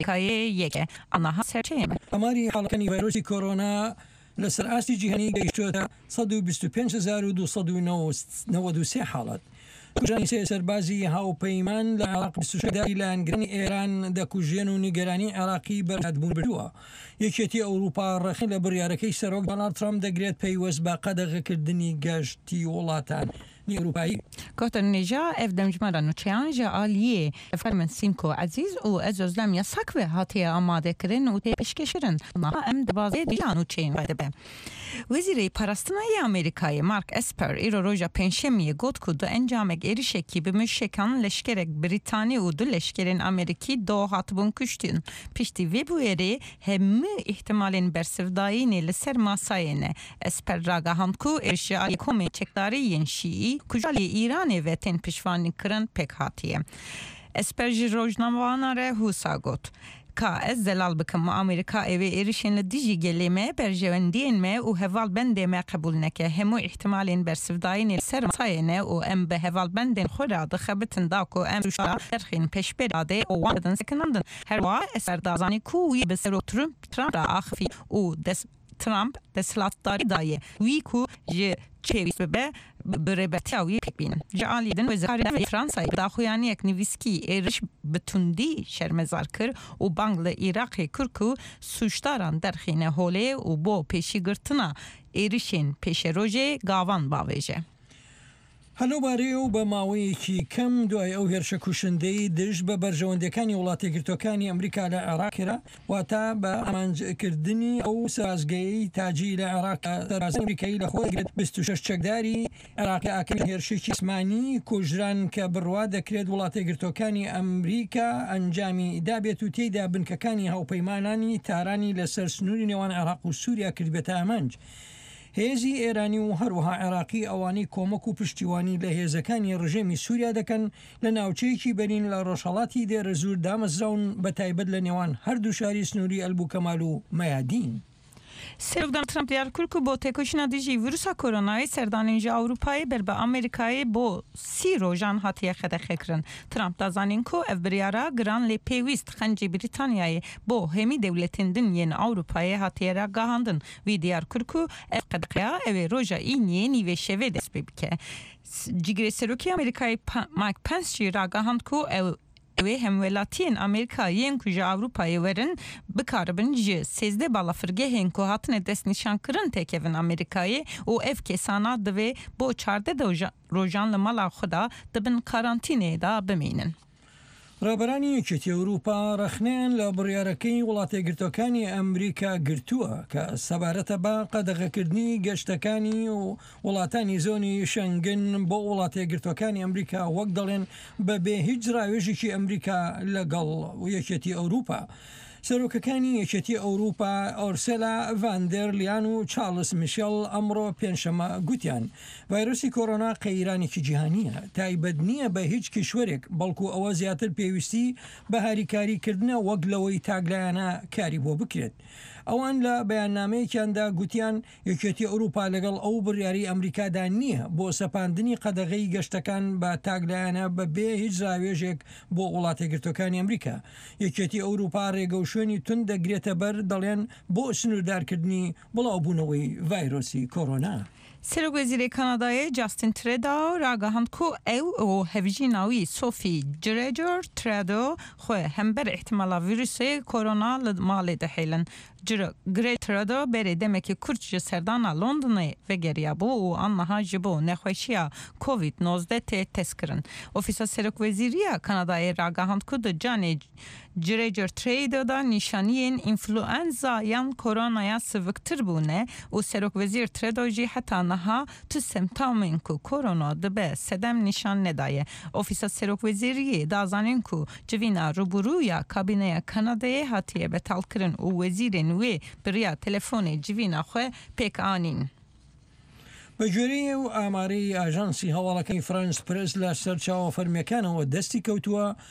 یەکێ ئەنەها سەرچێمە ئەماری حاڵەکانی ڤایرۆسی کۆرۆنا لەسەر ئاستی جیهانی گەیشتووەتە 125,293 حاڵەت. کوژانی سێ سەربازی هاوپەیمان لە عێراق 26 لایەنگرانی ئێران دەکوژێن و نیگەرانی عێراقی بەرهەتبوون بردووە. یەکێتی ئەوروپا ڕەخین لە بڕیارەکەی سەرۆک دۆناڵد ترامپ دەگرێت پەیوەست بە قەدەغەکردنی گەشتی وڵاتانی ئەوروپایی. گوتن نێژا ئەف دەمجمەرە نوچیان ژە ئالیێ فەرمن سیمکۆ عەزیز و ئەزۆزلەم یەساکوێ هاتیە ئامادەکردن و تێپشکەشرن ئەم دەبازێ دیجان و چین دەبێ. وەزیرەی پەرستنەی ئەمریکای مارک ئەسپەر ئیرۆ ڕۆژە پێنجشەممە گوت و دو ئەنجامێک ێریشێکی بمشێکان لەشکرێک بریتانی و دو لەشکرên ئەمریکی دۆ هاتبوون کوشتن. پشتی vê bûyerê hemû ihtimalên bersivdayînê li ser masayê. Esper ragihand ku êrişa Komê çekdariyên Şîî ku jalê Îranê ve tên piştvanîkirin pêk hatiye. Esper ji rojnamana re hûsa got. Ka ez zelal bikim Amerika evê êrişên li dijî gelê me berjewendiyên me û hevalbendê me qebûl neke. Hemû ihtimalên bersivdayînê li ser masayê ne û em bi hevalbendên xwe re dixebitin da ku em rûşa derxên pêşbêra dê û wan didin sekinandin. Her wa eser dazanî ku wî bi serok Trump ra axivî û Trump desthilatdarî daye. Wî ku ji çêwîst bibe bi rêbetiya wî pêk bînin. Ji alî din Wezîrkarê Fransayê daxuyaniyek nivîskî êriş bi tundî şermezar kir û bang li Iraqê kir ku sûcdaran derxîne holê û bo pêşîgirtina êrişên pêşerojê gavan bavêje. هەلوبارەیە و بە ماوەیەکی کەم دوای ئەو هێرشە کوشندەی دژ بە بەرژەوەندەکانی وڵاتیگرتوەکانی ئەمریکا لە عێراقیرا واتە بە ئامانجکردنی ئەو سازگەی تاجی لە عێراق ئەمریکایی لە خۆگرێت 26 چەکداری عێراقی ئاکەمی هێرشێکی جسمانی کوژران کە بڕوا دەکرێت وڵاتیگرتوەکانی ئەمریکا ئەنجامی دابێت و تێیدا بنکەکانی هاوپەیمانانی تارانی لەسەر سنووری نێوان عێراق و سووریا کردبێتە ئامانج. هێزی ئێرانی و هەروەها عێراقی ئەوانەی کۆمەک و پشتیوانی لە هێزەکانی ڕژێمی سووریا دەکەن لە ناوچەیەکی بەرین لە ڕۆژهەڵاتی دێرە زوور دامەزراون بە تایبەت لە نێوان هەردوو شاری سنووری ئەلبووکەمال و مەیادین. Serokdan Trump diyar kir ku bo têkoşîna dijî vîrusa koronayê serdanên ji Ewropayê ber bi Amerîkayê bo 30 rojan hatiye xedexekirin. Trump da zanîn ku ev biryara giran lê pêwîst xencê Brîtanyayê bo hemî dewletên din yên Ewropayê hatiye re gihandin. Wî diyar kir ku ev qedeqeya ev ê roja îniyê nîvê şevê dest pê bike. Cîgirê Serokê Amerîkayê Mike Pence jî ragihand ku ew Ew hemwelatiyên Amerîkayên ku ji Ewropayê werin bikaribin ji 13 balafirgehên ku hatine destnîşankirin têkevin Amerîkayê û ev kesana divê bo 14 rojan li mala xwe da dibin karantînê da bimînin. ڕێبەرانی یەکێتی ئەوروپا ڕەخنیان لە بڕیارەکەی وڵاتێگرتوەکانی ئەمریکا گرتووە کە سەبارەتە بە قەدەغەکردنی گەشتەکانی و وڵاتانی زۆنی شەنگن بۆ وڵاتێگرتوەکانی ئەمریکا وەک دەڵێن بەبێ هیچ ڕاوێژێکی ئەمریکا لەگەڵ یەکێتی ئەوروپا. سەرۆکەکانی یەکێتی ئەوروپا ئۆرسێلا ڤاندەر لیان و چارلز میشێل ئەمڕۆ پێنجشەمە گوتیان ڤایرۆسی کۆرۆنا قەیرانێکی جیهانیە تایبەت نییە بە هیچ کیشوەرێک بەڵکو ئەوە زیاتر پێویستی بە هاریکاریکردنە وەک لەوەی تاگلایانە کاری بۆ بکرێت. ئەوان لە بەیاننامەیەکیاندا گوتیان یەکێتی ئەوروپا لەگەڵ ئەو بڕیاری ئەمریکادا نییە بۆ سەپاندنی قەدەغەی گەشتەکان بە تاگلایانە بەبێ هیچ ڕاوێژێک بۆ وڵاتێگرتوەکانی ئەمریکا. یەکێتی ئەوروپا ڕێگە و شوێنی تون دەگرێتە بەر دەڵێن بۆ سنووردارکردنی بڵاوبوونەوەی ڤایرۆسی کۆرۆنا. Serokvezîrê Kanadayê Justin Trudeau ragihand ku ew û hevjîna wî Sophie Trudeau xwe hember ihtimala vîrusê korona li malê dihêlin. Trudeau berê demekî kurt ji serdana Londonê vegeriya bû û aniha ji bo nexweşiya COVID-19 tê testkirin. Ofîsa Serokvezîriya Kanadayê ragihand ku di canê Trudeau da nîşaniyên înfluenzayan koronaya siviktir bûne û Serokvezîr Trudeau jî heta niha tu semtamên ku korona dibe sedem nîşan nedaye. Ofîsa Serokvezîriyê da zanîn ku civîna rûbûrûya kabîneya Kanadayê hatiye betalkirin û wezîrên wê biriya telefonê civîna xwe pêk anîn. بە گوێرەی و ئامارەی ئاژانسی هەواڵەکەی فرانس پرس لە سەرچاوە فەرمیەکانەوە دەستی کەوتووە